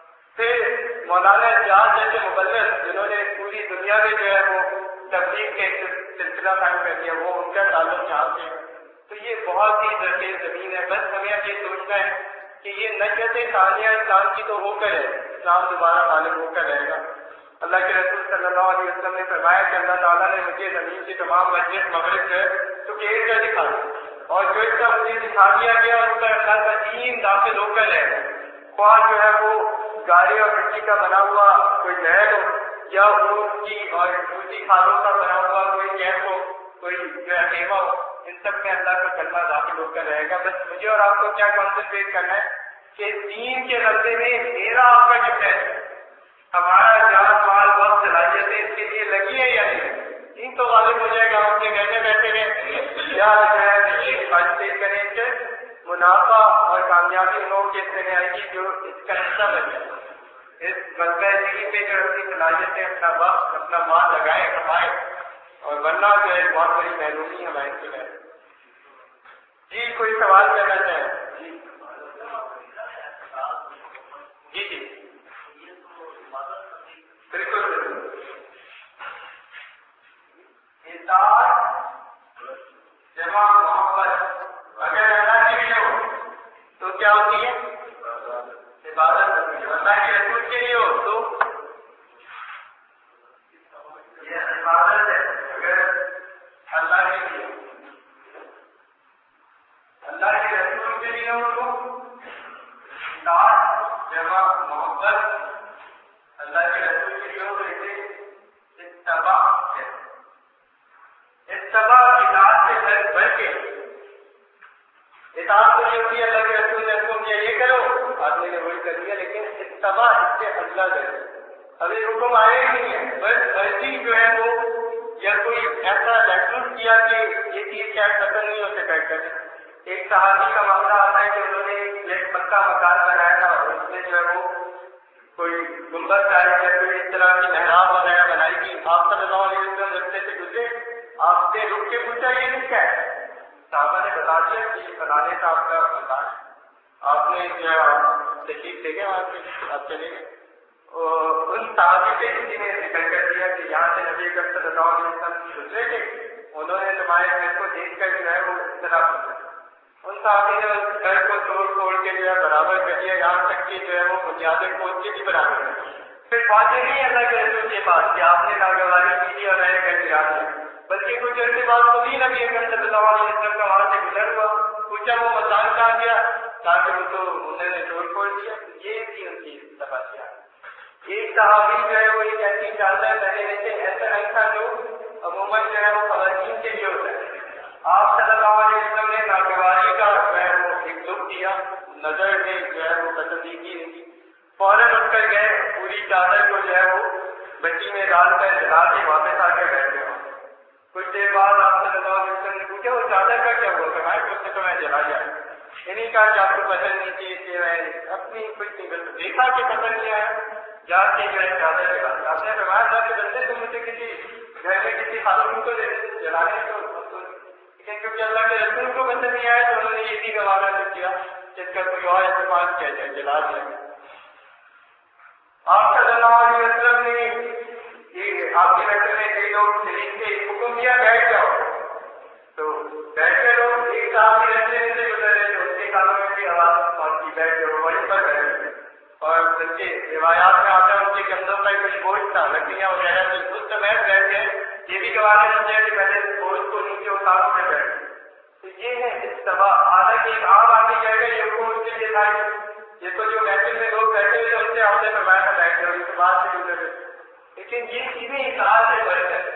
پھر مولانا اجاز جیسے مبلغ جنہوں نے پوری دنیا میں جو ہے وہ تبلیغ کے سلسلہ قائم کر دیا، وہ ان کا تعلق یہاں سے۔ تو یہ بہت ہی زرخیز زمین ہے، بس ہمیں یہ سوچنا ہے کہ یہ نشت ثانیہ اسلام کی تو ہو کر ہے، اسلام دوبارہ غالب ہو کر رہے گا۔ اللہ کے رسول صلی اللہ علیہ وسلم نے فرمایا کہ اللہ تعالیٰ نے مجھے زمین کی تمام مشرق مغرب جو ہے تو ایک کا دکھا دیا، اور جو اس کا مجھے دکھا دیا گیا اس کا اللہ کا دین داخل ہو کر ہے، خواہ جو ہے وہ گارے اور مٹی کا بنا ہوا کوئی محل ہو یا اونٹ کی اور دوسری کھادوں کا بنا ہوا کوئی کیمپ ہو، کوئی جو ہے خیمہ ہو، ان سب میں اللہ کا کلمہ داخل ہو کر رہے گا۔ بس مجھے اور آپ کو کیا کانسنٹریٹ کرنا ہے کہ دین کے رستے میں میرا آپ کا کیا ہے، ہمارا جان مال وقت صلاحیتیں اس کے لیے لگی ہے یا نہیں؟ دین تو غالب ہو جائے گا، ہم اپنے گھر میں بیٹھے گئے یا جو کریں کہ منافع اور کامیابی لوگ کے طرح آئے گی جو اس کا حصہ بنے، اس مذہب دین پہ جو اپنی صلاحیتیں اپنا وقت اپنا مال لگائے کمائے، اور ورنہ جو ہے بہت بڑی محرومی ہمارے سے ہے۔ جی کوئی سوال کرنا چاہیں؟ جی جی جی بالکل بالکل اطاعت جمع محبت اگر اللہ کے لیے ہو تو کیا ہوتی ہے؟ عبادت ہوتی ہے۔ اللہ کے رسول کے لیے ہو تو یہ عبادت ہے۔ اگر اللہ کے لیے اللہ کے رسول کے لیے ہو تو اطاعت جمع محبت، اللہ کے رسول کے لیے ہو تو اسے اتباع ہے۔ اتباع اطاعت سے بڑھ بڑھ کے، اطاعت تو یہ ہوتی ہے اللہ کے رسول نے حکم کیا یہ کرو، آدمی نے وہی کر دیا، لیکن اتباع اس سے اللہ کرے۔ ابھی حکم آئے ہی نہیں ہے، بس مرضی جو ہے وہ یا کوئی ایسا محسوس کیا کہ یہ چیز شاید ختم نہیں ہو سکا کر۔ ایک صحابی کا معاملہ آتا ہے کہ انہوں نے ایک پکا مکان بنایا تھا اور اس میں جو ہے وہ کوئی گنبد ٹائپ یا کوئی اس طرح کی محراب وغیرہ بنائی تھی۔ آپ صلی اللہ علیہ وسلم رستے سے گزرے، آپ نے رک کے پوچھا یہ کس کا ہے؟ صحابہ نے بتا دیا کہ فلانے صاحب کا مکان۔ آپ نے جو ہے تشریف لے گئے وہاں سے آپ چلے گئے، ان صحابی پہ کسی نے ذکر کر دیا کہ یہاں سے نبی اکرم صلی اللہ علیہ وسلم گزرے تھے، انہوں نے تمہارے گھر کو دیکھ کر جو ہے وہ اس طرح پوچھا۔ ان صحابی نے اس گھر کو توڑ توڑ کے جو ہے برابر کر دیا، یہاں تک کہ جو ہے وہ بنیادیں کھود کے بھی برابر کر۔ پھر باتیں نہیں اللہ کے رسول کے پاس کہ آپ نے ناگواری کی تھی اور میں نے کر دیا، بلکہ کچھ ایسی بات کو بھی نبی اکرم صلی اللہ علیہ وسلم کا وہاں سے گزر ہوا، پوچھا وہ مکان کہاں گیا، تاکہ وہ تو انہوں نے توڑ پھوڑ دیا۔ یہ تھی ان کی تباہیاں۔ ایک صحابی جو ہے وہ ایک ایسی چادر پہنے ہوئے تھے، ایسا رنگ تھا جو عموماً جو ہے وہ خواتین کے لیے ہوتا ہے۔ آپ صلی اللہ علیہ وسلم نے ناگواری کا جو ہے وہ ایک لک دیا، نظر میں جو ہے وہ پسندیدگی نہیں کی، فوراً اٹھ کر گئے، پوری چادر کو جو ہے وہ بچی میں ڈال کر جلا کے واپس آ کر بیٹھ گئے۔ کچھ دیر بعد آپ صلی اللہ علیہ وسلم نے پوچھا وہ چادر کا کیا ہوا؟ فرمایا کہ اس نے تو میں جلا جائے، انہیں کہا کہ آپ کو پسند نہیں تھی کہ میں اپنی کچھ نہیں بس دیکھا کہ پسند نہیں آیا، جا کے جو ہے چادر جلا۔ آپ نے فرمایا تھا کہ بندے تم مجھے کسی گھر میں کسی خاتون کو جلانے کو، لیکن کیونکہ اللہ کے رسول کو پسند نہیں آیا تو انہوں نے یہ بھی گوارا نہیں کیا جس کا کوئی اور استعمال کیا جائے، جلا دیا۔ آپ صلی اللہ علیہ وسلم نے یہ آپ کے رستے میں کئی لوگ شریف سے حکم دیا بیٹھ جاؤ، تو بیٹھ کے لوگ ایک صاحب کے رستے میں سے گزر رہے تو اس کے کانوں میں بھی آواز پہنچی بیٹھ جاؤ، وہیں پر بیٹھ۔ اور بلکہ روایات میں آتا ہے ان کے کندھوں کا کچھ بوجھ تھا، لکڑیاں وغیرہ سے اس سمیت بیٹھ گئے، یہ بھی گوارا نہیں کیا کہ پہلے بوجھ کو نیچے اتار کے بیٹھ۔ تو یہ ہے اتباع۔ حالانکہ ایک عام آدمی کہے گا یہ حکم اس کے لیے تھا، یہ تو جو محفل میں لوگ بیٹھے ہوئے ان سے آپ نے فرمایا تھا بیٹھ جاؤ، اس بات سے گزر گئے، لیکن یہ چیزیں اطاعت سے بڑھ کر،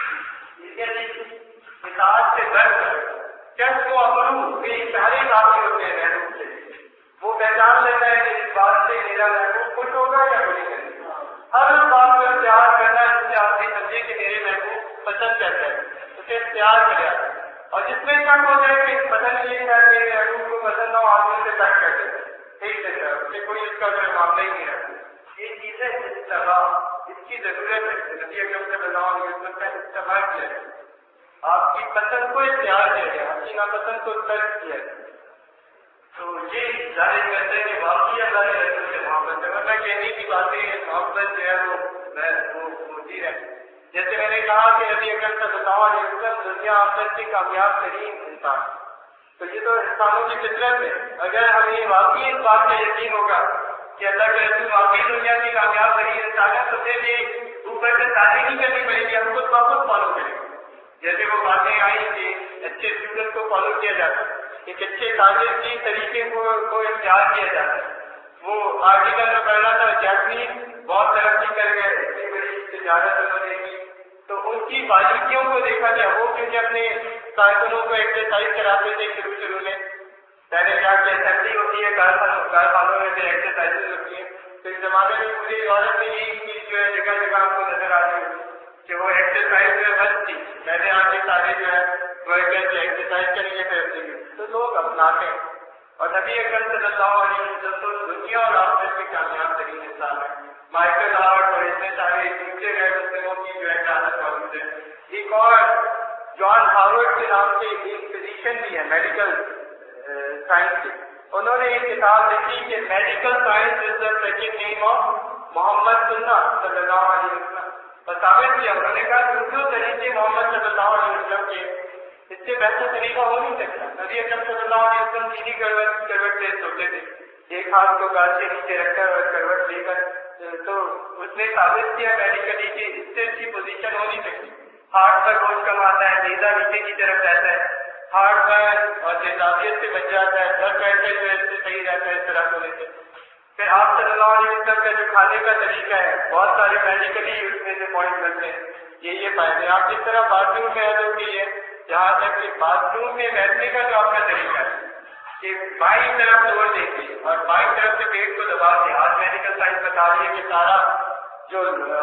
اطاعت سے بڑھ کر چند کو امرو کے اشارے کافی ہوتے ہیں محبوب کے لیے۔ وہ پہچان لیتا ہے کہ اس بات سے میرا محبوب خوش ہوگا یا بری کرے گا۔ ہر اس بات کو اختیار کرنا جس سے آپ نے سمجھے کہ میرے محبوب پسند کرتا ہے اسے اختیار کرے، اور جس میں شک ہو جائے کہ پسند یہ ہے میرے محبوب کو پسند نہ ہو آدمی سے شک کر دے ٹھیک ہے سر، اسے کوئی اس کا کوئی معاملہ ہی نہیں رہتا۔ یہ چیزیں اتباع، اس کی ضرورت ہے۔ نبی اکرم صلی اللہ علیہ وسلم کا اتباع کیا ہے، آپ کی پسند کو اختیار کیا گیا، آپ کی ناپسند کو ترک کیا گیا۔ تو یہ ظاہر کرتے ہیں کہ واقعی اللہ کے رسول سے محبت ہے، ورنہ کہنے کی باتیں محبت جو ہے وہ ہوتی ہے۔ جیسے میں نے کہا کہ نبی اکرم صلی اللہ علیہ وسلم دنیا آخرت کے کامیاب ترین انسان، تو یہ تو انسانوں کی فطرت ہے۔ اگر ہمیں واقعی اس بات کا یقین ہوگا کہ اللہ کے رسول واقعی دنیا کی کامیاب ترین انسان ہے تو پھر یہ اوپر سے تعلیم نہیں کرنی پڑے گی، ہم خود واپس فالو کریں گے۔ جیسے وہ باتیں آئی کہ اچھے اسٹوڈنٹ کو فالو کیا جاتا ہے، ایک اچھے تاجر کی طریقے کو کو اختیار کیا جاتا ہے۔ وہ آرٹیکل میں پڑھ رہا تھا جاپنیز بہت ترقی کر گئے، اتنی بڑی تجارت انہوں نے کی، تو ان کی باریکیوں کو دیکھا جائے، وہ کیونکہ اپنے کارکنوں کو ایکسرسائز کراتے تھے شروع شروع میں، پہلے کیا کہ اسمبلی ہوتی ہے کارخانوں کارخانوں میں پھر ایکسرسائز ہوتی ہیں. تو اس زمانے میں پوری یورپ میں یہی چیز جو ہے جگہ جگہ آپ کو نظر آ رہی ہے کہ وہ ایکسرسائز جو ہے بند تھی. پہلے آ کے سارے جو ہے وہ ایکسرسائز کریں گے پھر اپنے تو لوگ اپناتے ہیں. اور نبی اکرم صلی اللہ علیہ وسلم تو دنیا اور آخرت کے کامیاب ترین انسان ہے. مائیکل ہارٹ اور اتنے سارے دوسرے غیر مسلموں کی جو ہے شہادت موجود ہے. ایک اور جان ہاورڈ کے نام سے ایک فزیشین بھی ہے میڈیکل سائنس کے. انہوں نے ایک کتاب لکھی کہ medical science is the second name of Muhammad سنہ صلی اللہ علیہ وسلم. اور ثابت کیا انہوں نے کہا کہ جو طریقے محمد صلی اللہ علیہ وسلم کے اس سے بہتر طریقہ ہو نہیں سکتا. نبی اکرم صلی اللہ علیہ وسلم سیدھی کروٹ کروٹ سے سوتے تھے, ایک ہاتھ کو گال سے نیچے رکھ کر اور کروٹ لے کر. تو اس نے ثابت کیا میڈیکلی کہ اس سے اچھی پوزیشن ہو نہیں سکتی. ہارٹ پر بوجھ کم آتا ہے, نیزہ نیچے کی طرف رہتا ہے, ہارٹ پر اور تیزابیت سے بچ جاتا ہے, بلڈ پریشر جو ہے اس سے صحیح رہتا ہے اس طرح ہونے سے. پھر آپ صلی اللہ علیہ وسلم کا جو کھانے کا طریقہ ہے بہت سارے میڈیکلی اس میں سے پوائنٹ کرتے ہیں. یہ یہ فائدے آپ جس طرح باتھ روم میں ادب کی ہے, جہاں تک کہ باتھ روم میں بیٹھنے کا جو آپ کا طریقہ ہے کہ بائیں طرف توڑ دیں گے اور بائیں طرف سے پیٹ کو دبا دیں. آج میڈیکل سائنس بتا رہی ہے کہ سارا جو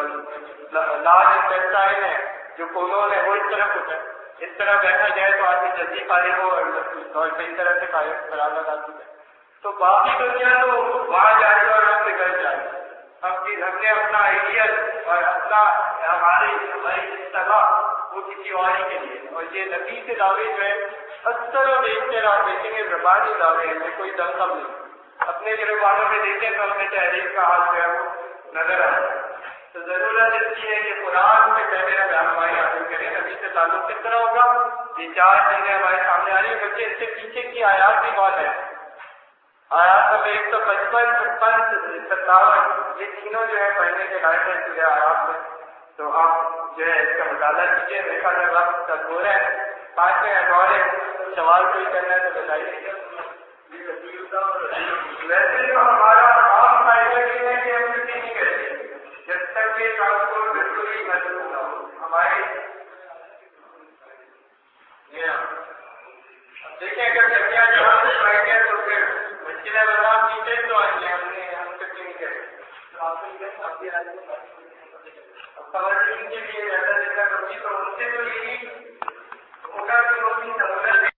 لارج انٹسٹائن ہے جو کولون ہے وہ اس طرف ہوتا ہے. اس طرح بیٹھا جائے تو آدمی جلدی فارغ ہو اور صحیح طرح سے فراغت آ سکتا ہے. تو باقی دنیا تو وہاں جائے گا اور ہم نکل جائے گا. ہم ہم نے اپنا آئیڈیل اور اپنا ہماری ہماری اصطلاح وہ کسی اور ہی کے لیے. اور یہ نبی سے دعوے جو ہے اکثر و بیشتر آپ دیکھیں گے زبانی دعوے ہیں, کوئی دم کم نہیں. اپنے گروبانوں میں دیکھیں تو اپنے تحریر کا حال جو ہے وہ نظر آ جائے. تو ضرورت اس کی ہے کہ قرآن سے پہلے ہم رہنمائی حاصل کریں. نبی سے تعلق کس طرح ہوگا, یہ چار چیزیں ہمارے سامنے آ رہی ہیں. بلکہ اس سے پیچھے کی آیات بھی بہت ہے. آیات میں ایک سو پچپن چھپن ستاون یہ تینوں جو ہے پڑھنے کے لائق ہے سورہ آیات میں. تو آپ جو ہے اس کا مطالعہ کیجیے. میرا جو وقت کا دور ہے, پانچ منٹ اور ہے, سوال کوئی کرنا ہے تو بتائیے. ویسے تو ہمارا عام فائدہ یہ ہے کہ ہم چھٹی نہیں کرتے جب تک یہ کام کو بالکل ہی محسوس نہ ہو. ہمارے دیکھیں اگر سبزیاں جہاں سے پائیں گے تو پھر مشکل ہے بتا پیچھے تو آئیں گے. ہم نے ہم چھٹی نہیں کرتے تو آپ خواتین کے لیے زیادہ دیکھا کرتی تو ان سے تو یہی ہوگا کہ وہ بھی سہولت